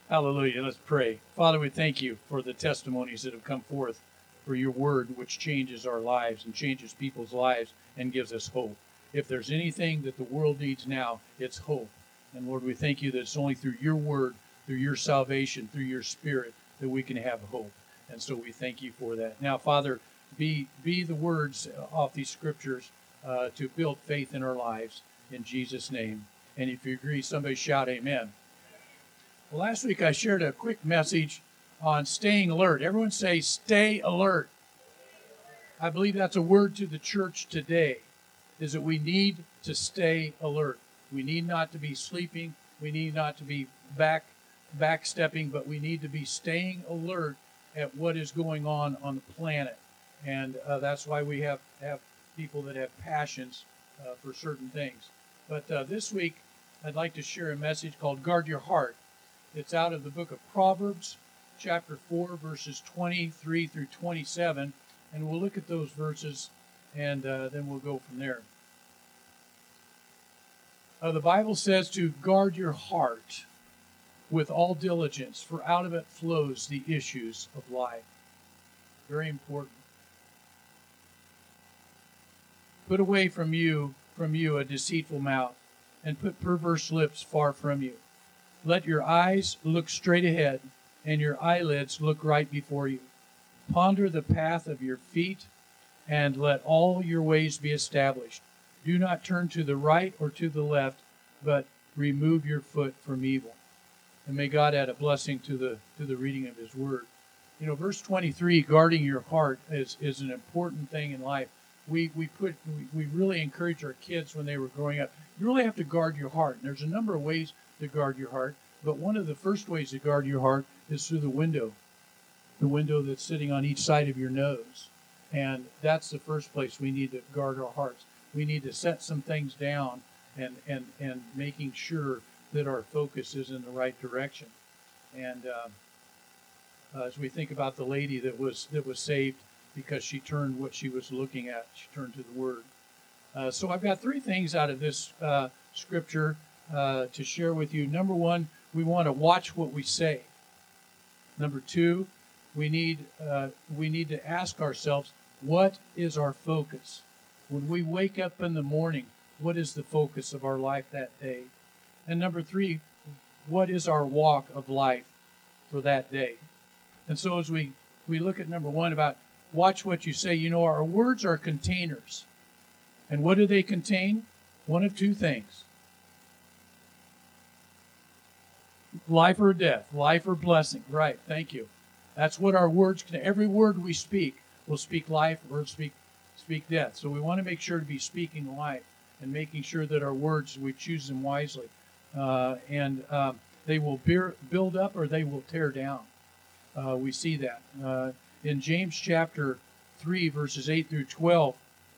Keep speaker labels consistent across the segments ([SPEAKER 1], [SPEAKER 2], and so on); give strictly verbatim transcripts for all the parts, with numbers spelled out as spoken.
[SPEAKER 1] Hallelujah. Let's pray. Father, we thank you for the testimonies that have come forth, for your word, which changes our lives and changes people's lives and gives us hope. If there's anything that the world needs now, it's hope. And Lord, we thank you that it's only through your word, through your salvation, through your spirit, that we can have hope. And so we thank you for that. Now, Father, be, be the words off these scriptures uh, to build faith in our lives. In Jesus' name. And if you agree, somebody shout amen. Well, last week I shared a quick message on staying alert. Everyone say, stay alert. I believe that's a word to the church today, is that we need to stay alert. We need not to be sleeping. We need not to be back backstepping, but we need to be staying alert at what is going on on the planet. And uh, that's why we have, have people that have passions uh, for certain things. But uh, this week, I'd like to share a message called Guard Your Heart. It's out of the book of Proverbs, chapter four, verses twenty-three through twenty-seven. And we'll look at those verses, and uh, then we'll go from there. Uh, the Bible says to guard your heart with all diligence, for out of it flows the issues of life. Very important. Put away from you, from you a deceitful mouth, and put perverse lips far from you. Let your eyes look straight ahead, and your eyelids look right before you. Ponder the path of your feet, and let all your ways be established. Do not turn to the right or to the left, but remove your foot from evil. And may God add a blessing to the to the reading of his word. You know, verse twenty-three, guarding your heart, is, is an important thing in life. We we put we, we really encourage our kids when they were growing up. You really have to guard your heart. And there's a number of ways to guard your heart, but one of the first ways to guard your heart is through the window, the window that's sitting on each side of your nose. And that's the first place we need to guard our hearts. We need to set some things down and, and, and making sure that our focus is in the right direction. And uh, uh, as we think about the lady that was that was saved because she turned what she was looking at, she turned to the Word. Uh, so I've got three things out of this uh, scripture uh, to share with you. Number one, we want to watch what we say. Number two, we need uh, we need to ask ourselves, what is our focus? When we wake up in the morning, what is the focus of our life that day? And number three, what is our walk of life for that day? And so as we, we look at number one about watch what you say, you know, our words are containers. And what do they contain? One of two things. Life or death, life or blessing. Right, thank you. That's what our words can. Every word we speak will speak life or speak speak death. So we want to make sure to be speaking life and making sure that our words, we choose them wisely. Uh, and uh, they will bear, build up or they will tear down. Uh, we see that. Uh, in James chapter three, verses eight through twelve,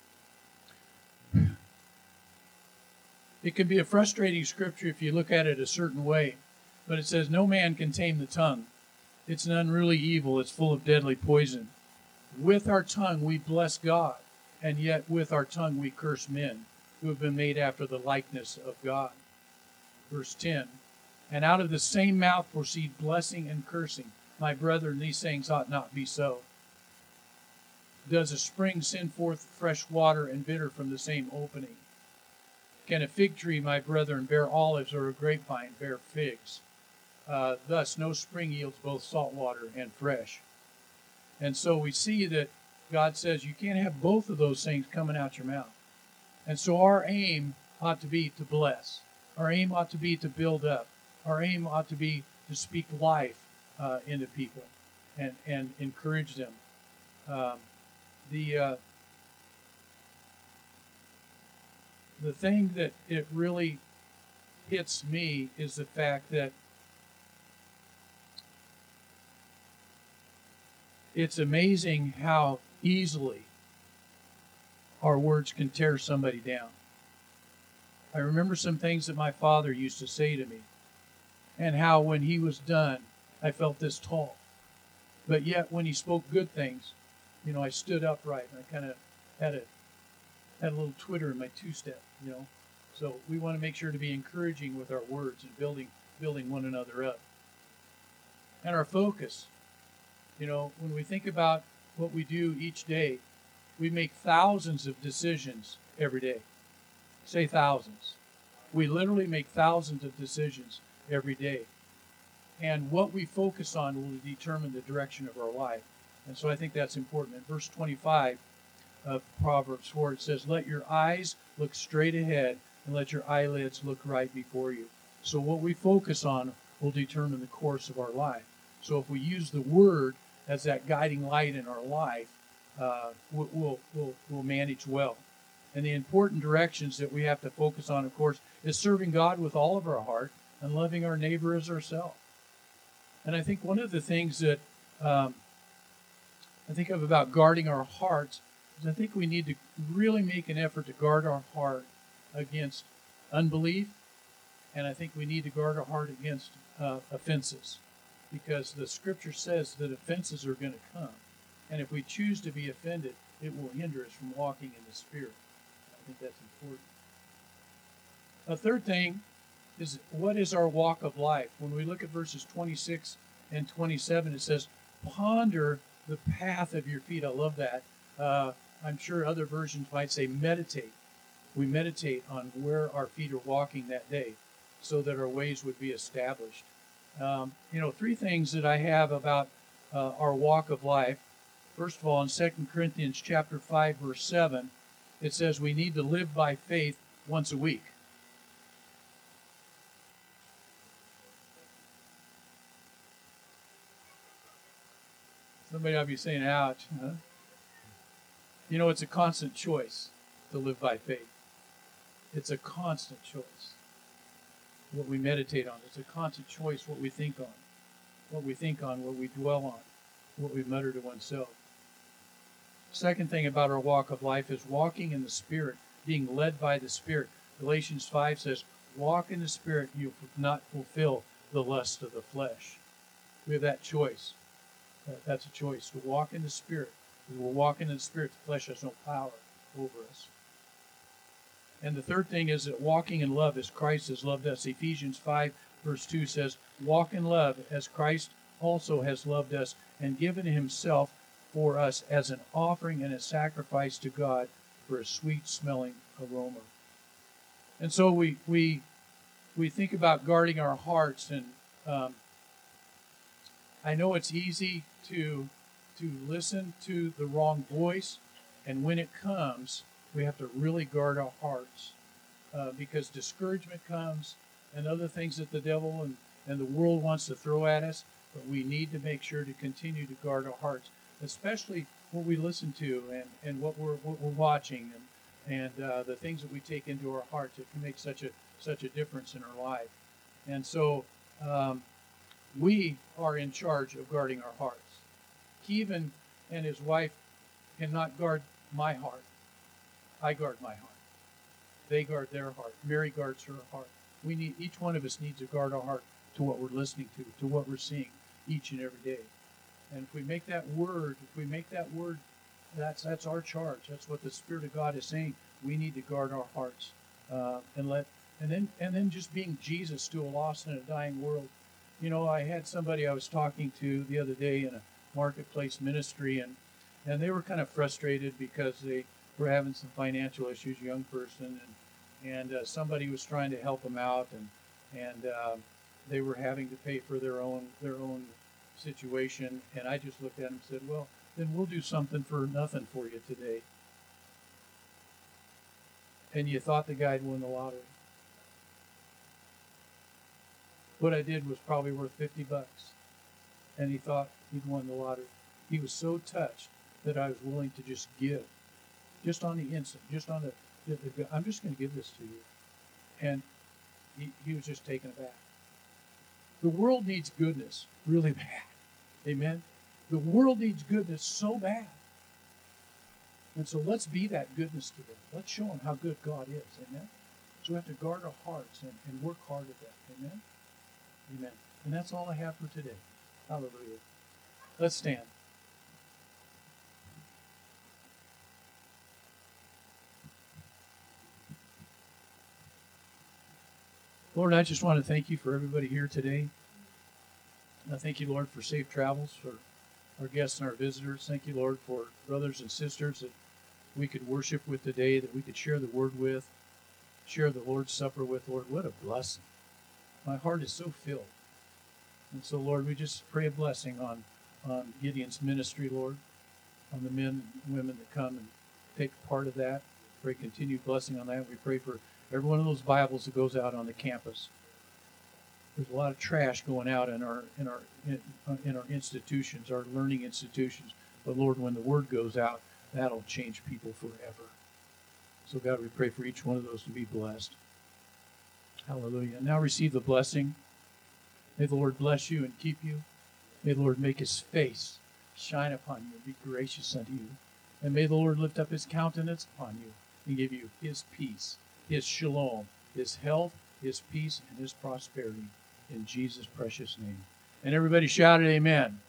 [SPEAKER 1] it can be a frustrating scripture if you look at it a certain way. But it says, no man can tame the tongue. It's an unruly evil. It's full of deadly poison. With our tongue we bless God, and yet with our tongue we curse men who have been made after the likeness of God. Verse ten, and out of the same mouth proceed blessing and cursing. My brethren, these things ought not be so. Does a spring send forth fresh water and bitter from the same opening? Can a fig tree, my brethren, bear olives, or a grapevine bear figs? Uh, thus, no spring yields both salt water and fresh. And so we see that God says you can't have both of those things coming out your mouth. And so our aim ought to be to bless. Our aim ought to be to build up. Our aim ought to be to speak life uh, into people and, and encourage them. Um, the uh, the thing that it really hits me is the fact that it's amazing how easily our words can tear somebody down. I remember some things that my father used to say to me, and how when he was done, I felt this tall. But yet when he spoke good things, you know, I stood upright and I kind of had a had a little twitter in my two-step, you know. So we want to make sure to be encouraging with our words and building building one another up. and our focus. You know, when we think about what we do each day, we make thousands of decisions every day. Say thousands. We literally make thousands of decisions every day. And what we focus on will determine the direction of our life. And so I think that's important. In verse twenty-five of Proverbs four, it says, let your eyes look straight ahead and let your eyelids look right before you. So what we focus on will determine the course of our life. So if we use the Word as that guiding light in our life, uh, we'll, we'll, we'll, we'll manage well. And the important directions that we have to focus on, of course, is serving God with all of our heart and loving our neighbor as ourselves. And I think one of the things that um, I think of about guarding our hearts is I think we need to really make an effort to guard our heart against unbelief, and I think we need to guard our heart against uh, offenses, because the Scripture says that offenses are going to come, and if we choose to be offended, it will hinder us from walking in the Spirit. I think that's important. A third thing is, what is our walk of life? When we look at verses twenty-six and twenty-seven, it says, ponder the path of your feet. I love that. Uh, I'm sure other versions might say meditate. We meditate on where our feet are walking that day so that our ways would be established. Um, you know, three things that I have about uh, our walk of life. First of all, in Second Corinthians chapter five, verse seven, it says we need to live by faith once a week. Somebody ought to be saying, ouch. Huh? You know, it's a constant choice to live by faith. It's a constant choice. What we meditate on. It's a constant choice what we think on. What we think on, what we dwell on, what we mutter to oneself. Second thing about our walk of life is walking in the Spirit, being led by the Spirit. Galatians five says, walk in the Spirit, you will not fulfill the lust of the flesh. We have that choice. That's a choice, to walk in the Spirit. We will walk in the Spirit. The flesh has no power over us. And the third thing is that walking in love as Christ has loved us. Ephesians five, verse two says, walk in love as Christ also has loved us and given himself for us as an offering and a sacrifice to God for a sweet-smelling aroma. And so we we we think about guarding our hearts, and um, I know it's easy to to listen to the wrong voice, and when it comes, we have to really guard our hearts uh, because discouragement comes and other things that the devil and, and the world wants to throw at us, but we need to make sure to continue to guard our hearts, especially what we listen to and, and what we're what we're watching and and uh, the things that we take into our hearts. It can make such a such a difference in our life. And so um, we are in charge of guarding our hearts. Kevin and his wife cannot guard my heart. I guard my heart. They guard their heart. Mary guards her heart. We need, each one of us needs to guard our heart to what we're listening to, to what we're seeing each and every day. And if we make that word, if we make that word, that's that's our charge. That's what the Spirit of God is saying. We need to guard our hearts uh, and let, and then and then just being Jesus to a lost and a dying world. You know, I had somebody I was talking to the other day in a marketplace ministry, and and they were kind of frustrated because they were having some financial issues, young person, and and uh, somebody was trying to help them out, and and uh, they were having to pay for their own their own situation, and I just looked at them and said, well, then we'll do something for nothing for you today. And you thought the guy'd won the lottery. What I did was probably worth fifty bucks, and he thought he'd won the lottery. He was so touched that I was willing to just give, just on the instant, just on the, the, the I'm just going to give this to you. And he, he was just taken aback. The world needs goodness really bad. Amen? The world needs goodness so bad. And so let's be that goodness to them. Let's show them how good God is. Amen? So we have to guard our hearts and, and work hard at that. Amen? Amen. And that's all I have for today. Hallelujah. Let's stand. Lord, I just want to thank you for everybody here today. I thank you, Lord, for safe travels for our guests and our visitors. Thank you, Lord, for brothers and sisters that we could worship with today, that we could share the word with, share the Lord's Supper with. Lord, what a blessing. My heart is so filled. And so, Lord, we just pray a blessing on, on Gideon's ministry, Lord, on the men and women that come and take part of that. Pray continued blessing on that. We pray for every one of those Bibles that goes out on the campus. There's a lot of trash going out in our in our in, in our institutions, our learning institutions. But Lord, when the word goes out, that'll change people forever. So God, we pray for each one of those to be blessed. Hallelujah. Now receive the blessing. May the Lord bless you and keep you. May the Lord make his face shine upon you and be gracious unto you. And may the Lord lift up his countenance upon you and give you his peace, his shalom, his health, his peace, and his prosperity. In Jesus' precious name. And everybody shouted amen.